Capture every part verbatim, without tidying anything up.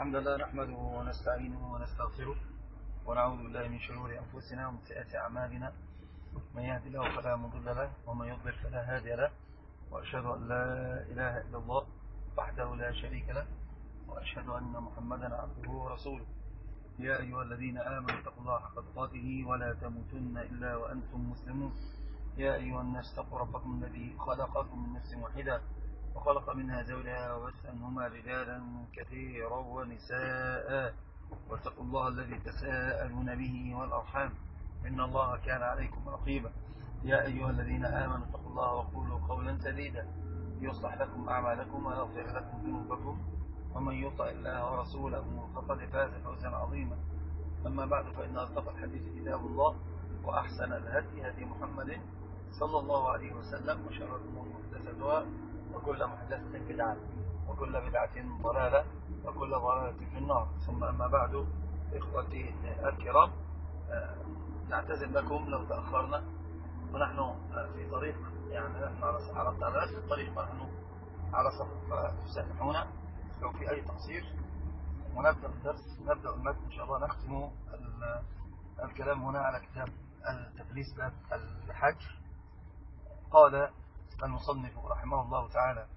الحمد لله نحمده ونستعينه ونستغفره ونعوذ بالله من شرور أنفسنا ومن سيئات أعمالنا. من يهد الله فلا مضل له ومن يضلل فلا هادي له، وأشهد أن لا إله إلا الله وحده لا شريك له، وأشهد أن محمدا عبده ورسوله. يا أيها الذين آمنوا اتقوا الله حق تقاته ولا تموتن إلا وأنتم مسلمون. يا أيها الناس اتقوا ربكم الذي خلقكم من نفس واحدة وخلق منها زوجها وبث منهما رجالا كثيرا ونساء، واتقوا الله الذي تساءلون به والأرحام إن الله كان عليكم رقيبا. يا أيها الذين آمنوا اتقوا الله وقولوا قولا سديدا يصلح لكم أعمالكم ويغفر لكم ذنوبكم، ومن يطع الله ورسوله فقد فاز فوزا عظيما. أما بعد، فإن أصدق الحديث كتاب الله، وأحسن الهدي هدي محمد صلى الله عليه وسلم، وشر الأمور محدثاتها، وكل محدثة بدعة، وكل بدعة ضلالة، وكل ضلالة في النار. ثم أما بعد، إخوتي الكرام، نعتذر لكم لو تأخرنا، ونحن في طريق، يعني نحن على الطريق في الطريق ونحن على سفر، فتسامحونا لو في أي تقصير. ونبدأ الدرس، نبدأ المتن إن شاء الله. نختم الكلام هنا على كتاب التدليس باب الحج. قال المصنف رحمه الله تعالى: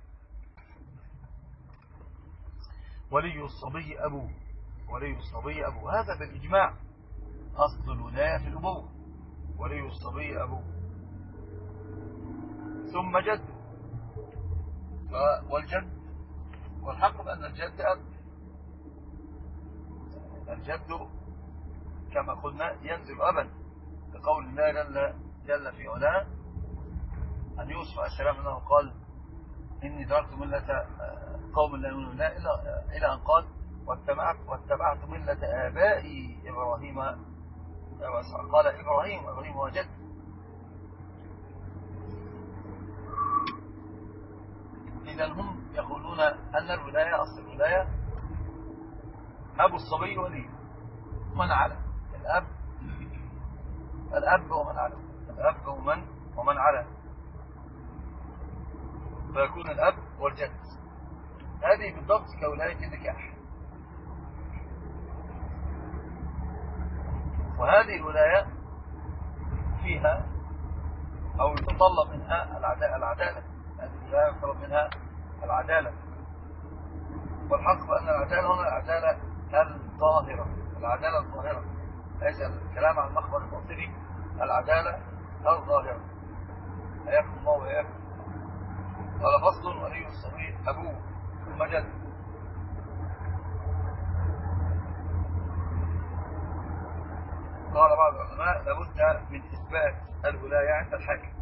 ولي الصبي أبوه. ولي الصبي أبوه، هذا بالإجماع أصل الولاية في الأبوة. ولي الصبي أبوه ثم جد، والجد والحق بأن الجد أب. الجد كما قلنا ينزل أبا، لقول الله جل, جل في علاه عن يوسف عليه السلام أنه قال: إني تركت ملة قوم لا يؤمنون بالله إلى أن قال: واتبعت, واتبعت ملة آبائي إبراهيم. قال إبراهيم، إبراهيم هو جد. إذن هم يقولون أن الولاية، أصل الولاية أبو الصبي وليه من على الأب، الأب ومن على الأب ومن ومن على فيكون الأب والجد. هذه بالضبط كولاية النكاح. وهذه الولاية فيها أو يتطلب منها العدالة. هذه الولاية يتطلب منها العدالة، والحق بأن العدالة هنا العدالة الظاهرة. العدالة الظاهرة ليس الكلام عن المخبر الباطني، العدالة الظاهرة. حياكم الله وإياكم. قال: فصل: ولي الصبي أبوه ثم جد. قال بعض العلماء: لابد من إثبات الولاية عند الحاكم.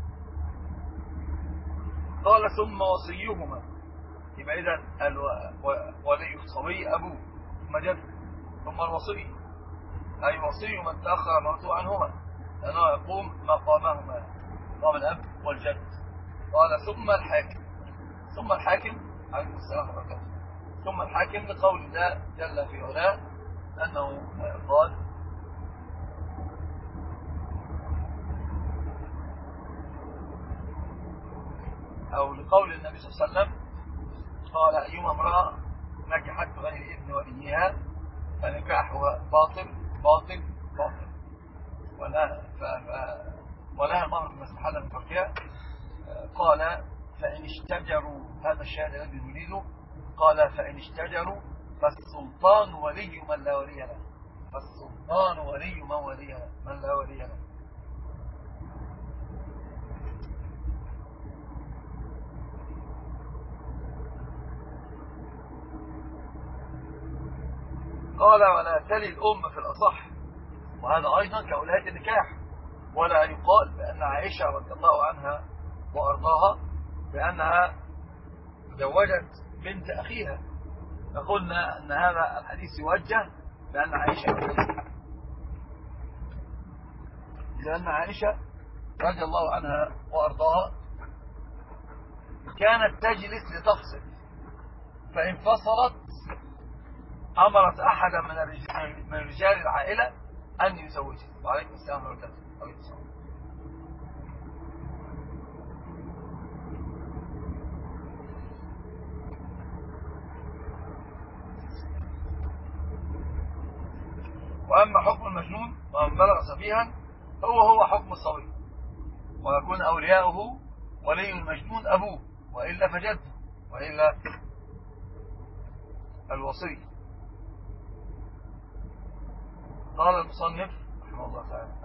قال: ثم وصيهما. يبقى إذن ولي الصبي أبوه ثم جد ثم الوصي، أي وصي من تأخر موته عنهما، لأنه يقوم مقامهما، مقام الأب والجد. قال: ثم الحاكم. ثم الحاكم عليه السلام عليكم. ثم الحاكم لقول الله جل في علاه أنه قال: أو لقول النبي صلى الله عليه وسلم قال: أيما امرأة نكحت بغير إذن وليها فنكاحها باطل باطل باطل، ولها المهر المستحل من تركها. قال: فإن اشتجروا، هذا الشاهد الذي نريده. قال: فإن اشتجروا فالسلطان ولي من لا ولي له. فالسلطان ولي من ولي له من لا ولي له. قال: ولا تلي الأم في الأصح، وهذا أيضا كولاية النكاح. ولا يقال بأن عائشة رضي الله عنها وأرضاها بأنها زوجت بنت أخيها، فقلنا أن هذا الحديث يوجه بأن عائشة لأن عائشة رضي الله عنها وأرضاها كانت تجلس لتفصل، فإن فصلت أمرت أحدا من رجال العائلة أن يزوجها. وعليكم السلام ورحمة الله. وأما حكم المجنون ومن بلغ سفيها هو هو حكم الصبي، ويكون أولياؤه ولي المجنون أبوه وإلا فجده وإلا الوصي. قال المصنف رحمه الله تعالى: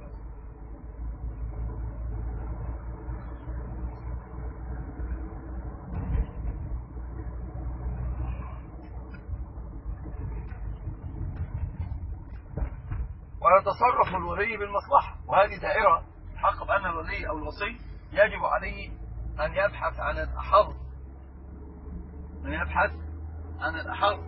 ويتصرف الولي بالمصلحة، وهذه دائرة حق بأن الولي أو الوصي يجب عليه أن يبحث عن الأحظ، أن يبحث عن الأحظ.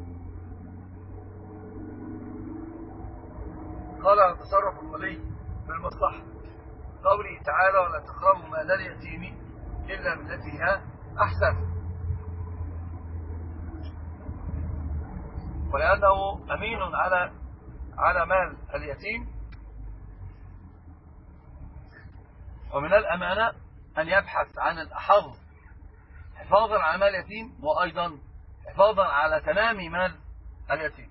قال: يتصرف الولي بالمصلحة، قوله تعالى: ولا تقربوا مال اليتيم إلا بالتي هي أحسن، ولأنه أمين على على مال اليتيم، ومن الأمانة أن يبحث عن الأحظ حفاظا على مال اليتيم، وأيضا حفاظا على تنامي مال اليتيم.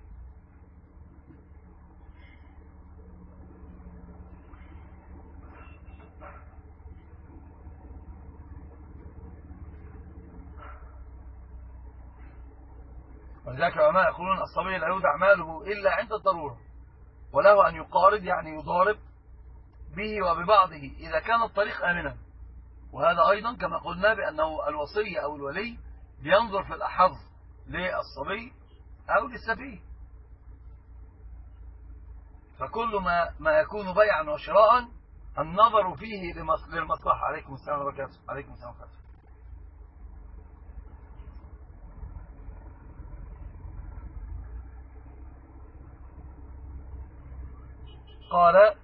ولذلك العلماء يقولون: الصبي لا يودع ماله إلا عند الضرورة، وله أن يقارض يعني يضارب به وببعضه إذا كان الطريق آمنا. وهذا أيضا كما قلنا بأنه الوصي أو الولي بينظر في الأحظ للصبي أو للسفيه، فكل ما ما يكون بيعا وشراء النظر فيه للمصلحة. عليكم السلام وبركاته. عليكم السلام وبركاته. قال: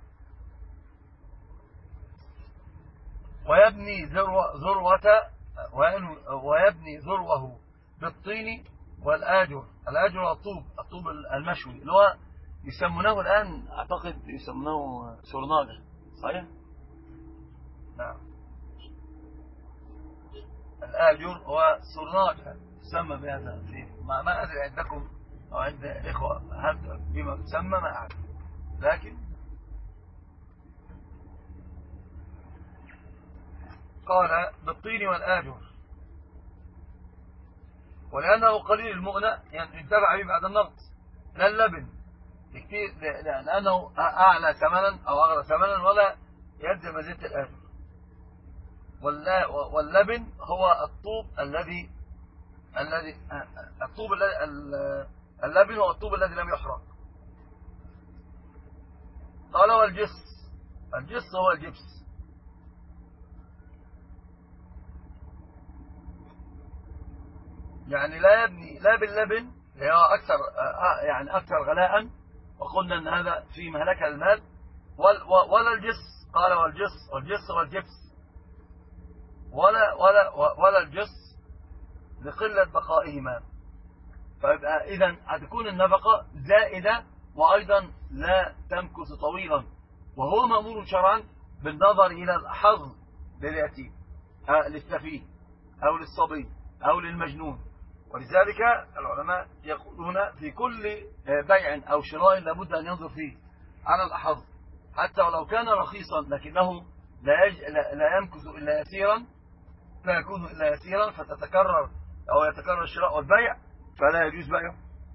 ويبني ذروة, ذروة ويبني ذروه بالطين والآجر. الآجر هو الطوب الطوب المشوي اللي هو يسمونه الآن أعتقد يسمونه سورناجر، صحيح؟ نعم، الآجر هو سورناجر يسمى بهذا. ما, ما أدري عندكم أو عند إخوة هذا بما تسمى، ما أعرف، لكن قال: بالطين والآجر، ولأنه قليل المؤنة يعني ينتفع به بعد النقد، لا اللبن كتير، لأنه أعلى ثمنا أو أغلى ثمنا ولا يلزم زيت الآجر. واللبن هو الطوب الذي الذي الطوب الذي اللبن هو الطوب الذي لم يحرق. قال: والجس، الجس هو الجبس، يعني لا يبني لا باللبن اللي هو أكثر يعني أكثر غلاء، وقلنا أن هذا في مهلكة المال، ولا الجس. قال: والجس، والجس والجبس، ولا ولا ولا الجس لقلة بقائهما. فيبقى إذن هتكون النفقة زائدة، وأيضا لا تمكث طويلا، وهو مأمور شرعا بالنظر إلى الحظ لليتيم، للسفيه أو للصبي أو للمجنون. ولذلك العلماء يقولون في كل بيع أو شراء لابد أن ينظر فيه على الأحظ، حتى ولو كان رخيصا لكنه لا, يج... لا يمكث إلا يسيرا، لا يكون إلا يسيرا، فتتكرر أو يتكرر الشراء والبيع، فلا يجوز بيعه.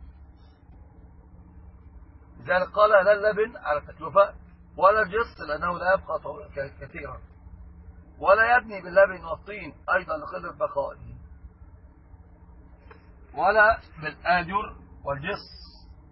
لذلك قال: لا اللبن على التكلفة، ولا الجص لأنه لا يبقى كثيرا، ولا يبني باللبن والطين أيضا لقلة بقائه، ولا بالآجر والجص،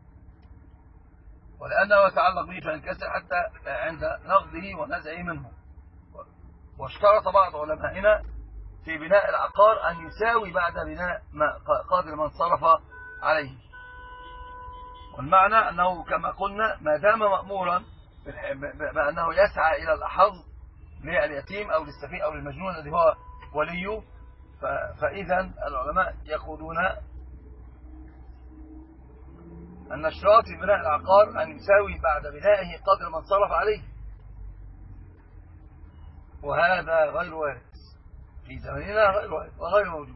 ولأنه يتعلق به فينكسر حتى عند نقضه ونزعه منه. واشترط بعض علمائنا في بناء العقار أن يساوي بعد بناء ما قادر من صرف عليه. والمعنى أنه كما قلنا ما دام مأمورا بأنه يسعى إلى الأحظ لليتيم أو للسفيه أو للمجنون الذي هو وليه، فإذا العلماء يقولون أن اشتراط في بناء العقار أن يساوي بعد بنائه قدر من صرف عليه، وهذا غير وارد في زماننا، غير وارد وغير موجود.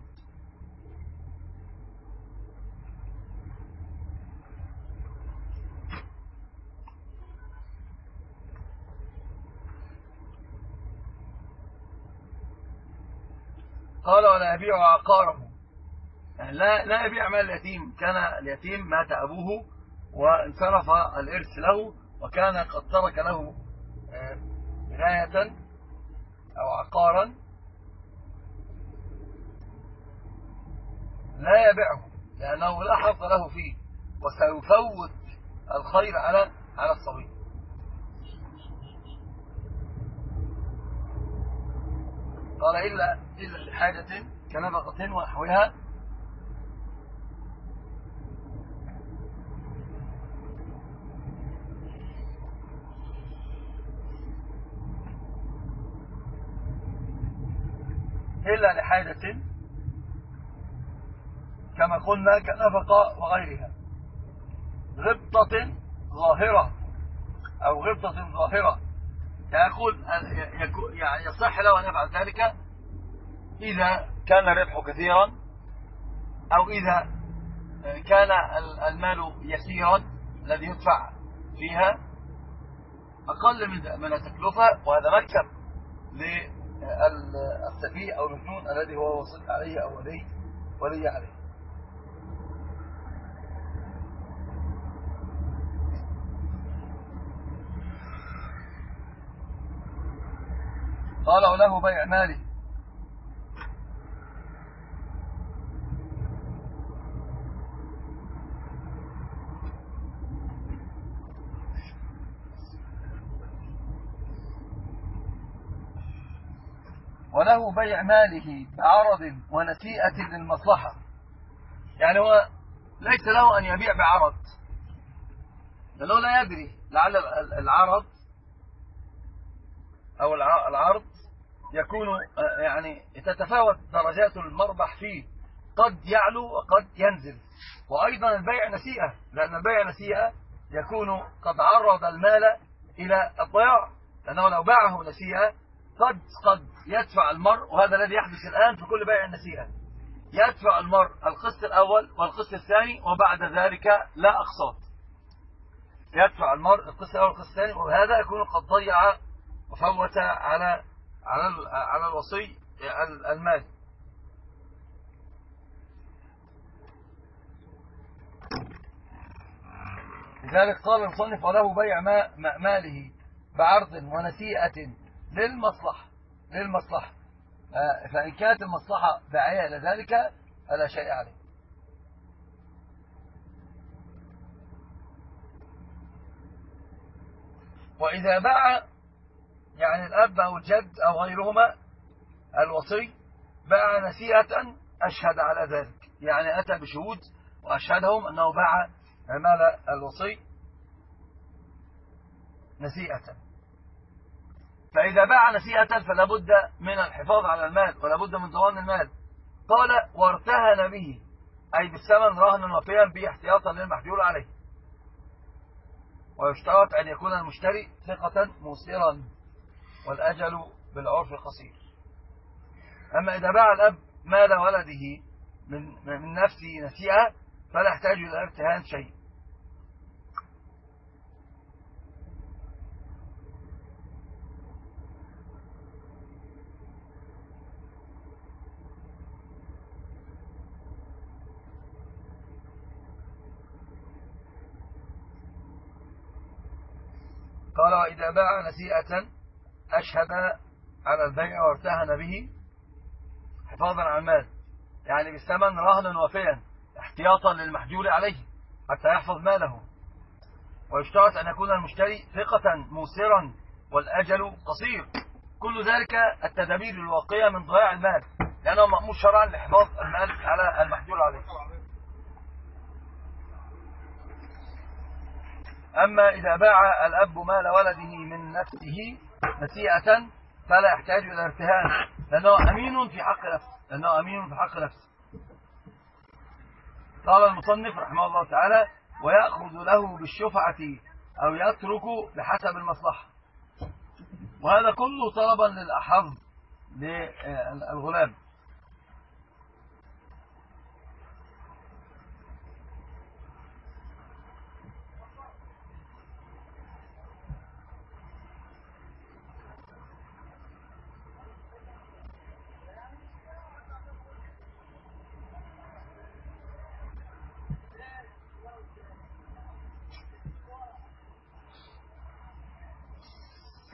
قال ولا يبيع عقاره، يعني لا لا يبيع مال اليتيم. كان اليتيم مات أبوه وانصرف الإرث له، وكان قد ترك له بناية أو عقارا، لا يبيعه لأنه لا حظ له فيه، وسيفوت الخير على على الصغير. قال إلا إلا لحاجة كنفقة ونحوها، إلا لحاجة كما قلنا كنفقة وغيرها. غبطة ظاهرة أو غبطة ظاهرة يقول يعني يصح له أن يفعل ذلك إذا كان الربح كثيرا، أو إذا كان المال يسيرا الذي يدفع فيها أقل من التكلفة، وهذا مكسب للسفيه أو المجنون الذي هو وصل عليه أو ولي ولي عليه. قال وله بيع ماله، وله بيع ماله بعرض ونسيئة للمصلحة. يعني هو ليس له أن يبيع بعرض، لأنه لا يدري لعل العرض أو العرض يكون يعني تتفاوت درجات المربح فيه، قد يعلو وقد ينزل. وأيضا البيع نسيئة، لأن البيع نسيئة يكون قد عرض المال إلى الضياع، لأنه لو باعه نسيئة قد قد يدفع المرء، وهذا الذي يحدث الآن في كل بيع نسيئة، يدفع المرء القسط الأول والقسط الثاني وبعد ذلك لا أقساط. يدفع المرء القسط الأول والقسط الثاني، وهذا يكون قد ضيع وفوت على على على الوصي المال. لذلك قال المصنف وله بيع ماله بعرض ونسيئة للمصلحة للمصلحة فإن كانت المصلحة داعية إلى ذلك فلا شيء عليه. وإذا باع يعني الأب أو الجد أو غيرهما الوصي باع نسيئة أشهد على ذلك، يعني أتى بشهود وأشهدهم أنه باع مال الوصي نسيئة. فإذا باع نسيئة فلا بد من الحفاظ على المال ولا بد من ضمان المال. قال وارتهن به، أي بالثمن رهنا وفيا به احتياطا للمحجور عليه. ويشترط أن يكون المشتري ثقة موسرا، والأجل بالعرف قصير. أما إذا باع الأب مال ولده من, من نفسه نسيئة فلا يحتاج إلى ارتهان شيء. قال وإذا باع نسيئة أشهد على البيع وارتهن به حفاظا على المال، يعني بالثمن رهنا وفيا احتياطا للمحجور عليه حتى يحفظ ماله. ويشترط أن يكون المشتري ثقة موسرا والأجل قصير. كل ذلك التدابير الواقية من ضياع المال، لأنه مأمور شرعا لحفاظ المال على المحجور عليه. أما إذا باع الأب مال ولده من نفسه نسيئة فلا يحتاج إلى ارتهان، لأنه أمين في حق نفسه لأنه أمين في حق نفسه. قال المصنف رحمه الله تعالى ويأخذ له بالشفعة أو يترك بحسب المصلحة. وهذا كله طلبا للأحظ للغلام.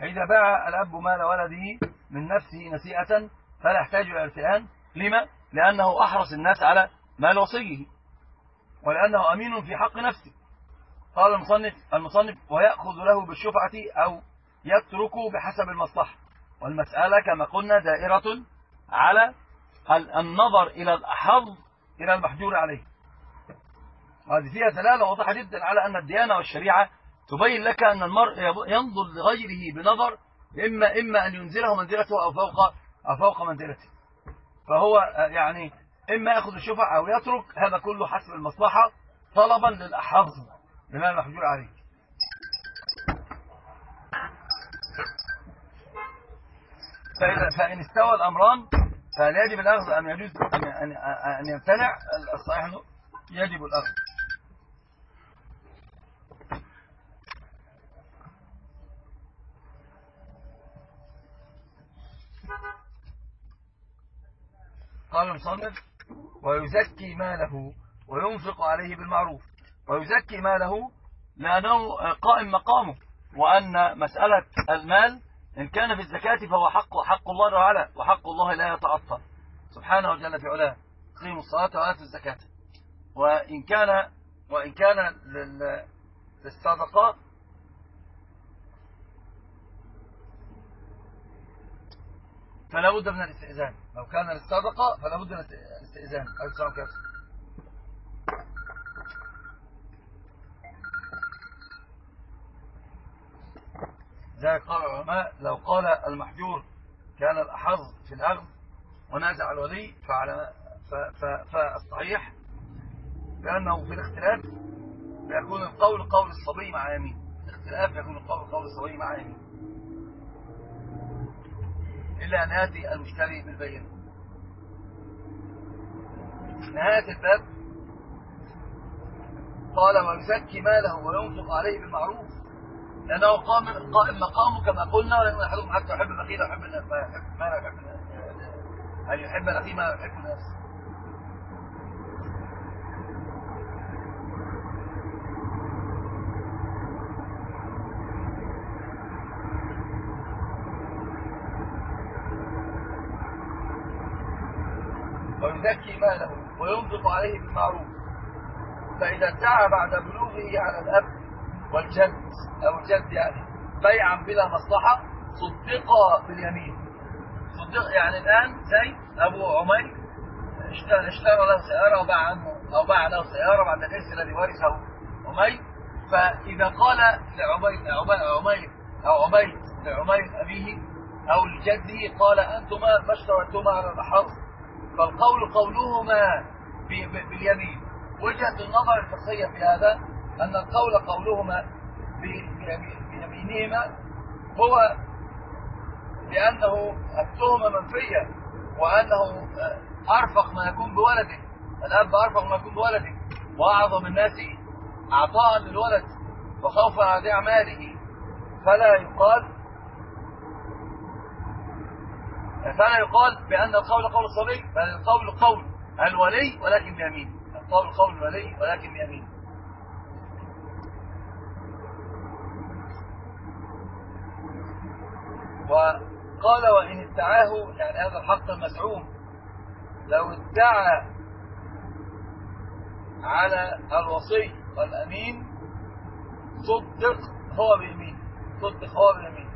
فإذا باع الأب مال ولده من نفسه نسيئة فلا يحتاج إلى ارتهان. لما؟ لأنه أحرص الناس على مال وصيه، ولأنه أمين في حق نفسه. قال المصنف المصنف ويأخذ له بالشفعة أو يتركه بحسب المصلحة. والمسألة كما قلنا دائرة على النظر إلى الأحظ إلى المحجور عليه. هذه فيها دلالة واضحة جدا على أن الديانة والشريعة تبين لك أن المرء ينظر لغيره بنظر إما إما أن ينزله منزلته أو فوق أو فوق منزلته. فهو يعني إما يأخذ الشفع أو يترك، هذا كله حسب المصلحة طلبا للأحظ لما المحجور عليه. فإذا فإن استوى الأمران فهل يجب الأخذ أم يجوز أن أن يمتنع؟ الصحيح أنه يجب الأخذ. قال المصنف ويزكي ماله وينفق عليه بالمعروف. ويزكي ماله لأنه قائم مقامه، وأن مسألة المال إن كان في الزكاة فهو حق حق الله تعالى، وحق الله لا يتعطل سبحانه وجل في علاه. قيموا الصلاة وآتوا الزكاة. وإن كان وإن كان للصدقة فلا بد من الاستئذان. لو كان للصدقة فلا بد من الاستئذان. ذلك قال العلماء لو قال المحجور كان الأحظ في الأخذ ونازع الولي فعلى فالصحيح بأنه في الاختلاف يكون القول قول الصبي مع يمين. الاختلاف يكون القول قول الصبي مع يمين إلا أن يأتي المشتري بالبينة. نهاية الباب قال ويزكي ماله وينفق عليه بالمعروف لأنه قام قائم مقامه كما قلنا. ولم أحدهم حتى يحب الأخي لا يحب ما لا يحب أن يحب الأخي ما يحب الناس. ويزكي ماله وينفق عليه بالمعروف. فإذا ادعى بعد بلوغه على الأب والجد أو الجد يعني بيعا بلا مصلحة صدق باليمين. صدق يعني الآن زي أبو عمير اشترى, اشترى له سيارة وباع عنه أو باع له سيارة بعد الإرث الذي ورثه عمير. فإذا قال لعمير عمير أو عمير لعمير أبيه أو لجده قال أنتما ما اشتريتما على الأحظ فالقول قولهما باليمين. وجهة النظر الفقهية في هذا أن القول قولهما بيمينهما هو لأنه التهمة منفية، وأنه أرفق ما يكون بولده. الأب أرفق ما يكون بولده وأعظم الناس عطاء للولد وخوفا على ضياع ماله. فلا يقال فلا يقال بأن القول قول الصبي، بل القول قول الولي ولكن بيمين. القول قول الولي ولكن بيمين. وقال وإن ادعاه يعني هذا الحق المزعوم لو ادعى على الوصي والأمين صدق هو بيمين. صدق هو بيمين.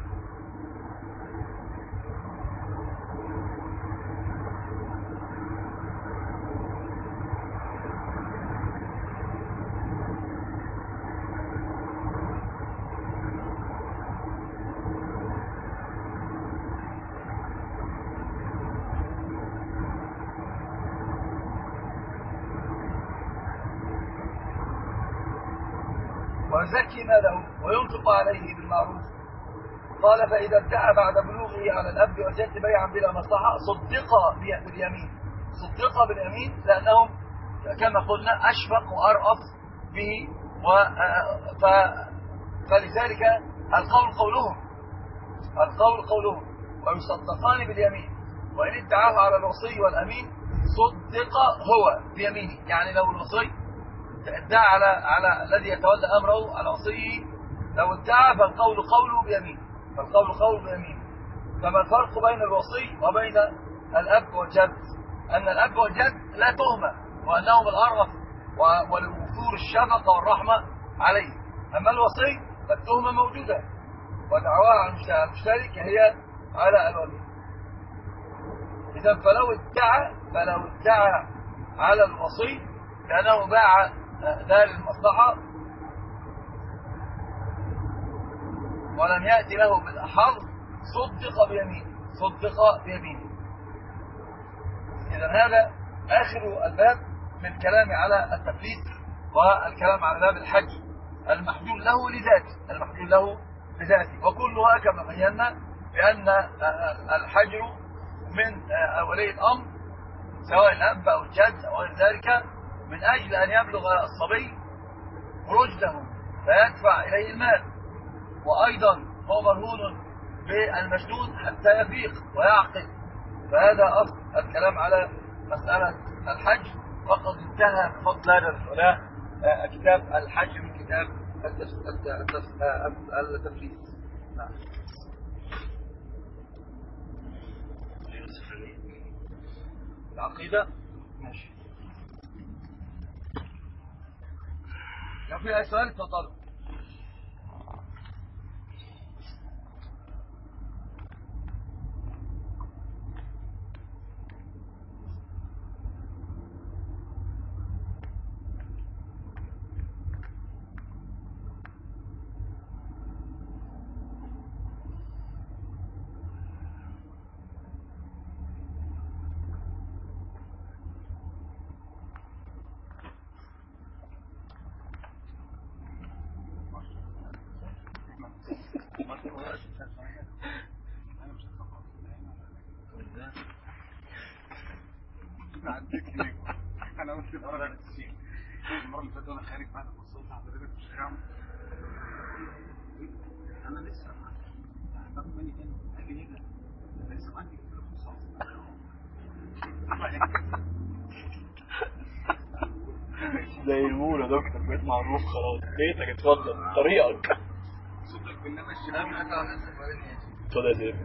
ويزكي ماله وينفق عليه بالمعروف. قال فإذا ادعى بعد بلوغه على الأب والجد بيعا بلا مصلحة صدق باليمين. صدق باليمين لأنهم كما قلنا أشفق وأرأف به. ف... فلذلك القول قولهم القول قولهم ويصدقان باليمين. وإن ادعاه على الوصي والأمين صدق هو بيمينه. يعني لو الوصي ادعى على على الذي يتولى امره على وصيه لو ادعى فالقول قوله بيمين. فالقول قول بيمين. فما الفرق بين الوصي وبين الأب والجد؟ أن الأب والجد لا تهمة، وأنهم الأرغف ولوفور الشفقة والرحمة عليه. أما الوصي فالتهمة موجودة، ودعواها المشترك هي على الولي. إذا فلو ادعى فلو ادعى على الوصي لأنه باع دار المصلحة ولم يأتي له بالأحر صدق بيمينه صدق بيمينه. إذا هذا آخر الباب من الكلام على التفليس والكلام على باب الحج المحلول له لذاته المحلول له لذاته وكلها كما بينا بأن الحجر من ولي الأمر سواء الأب أو الجد أو غير ذلك من أجل أن يبلغ الصبي رشده فيدفع إليه المال، وأيضا هو مرهون بالمجنون حتى يفيق ويعقل. فهذا أصل الكلام على مسألة الحج، وقد انتهى بفضل هذا العلماء كتاب الحج من كتاب التفليس. نعم. العقيدة ماشي. لو في أي سؤال تفضلوا. انا قلت المره اللي فاتت المره اللي فاتت وانا خارج بعد ما وصلت حضرتك في الشارع انا لسه باخد مني تاني اجي هنا انا لسه عندي فلوس زي المول يا دكتور، بقيت معروف خلاص. بيتك اتفضل طريقك. صدق بالله ماشي لا ما أتعلم نفسك بعدين يا شيخ. اتفضل يا زين.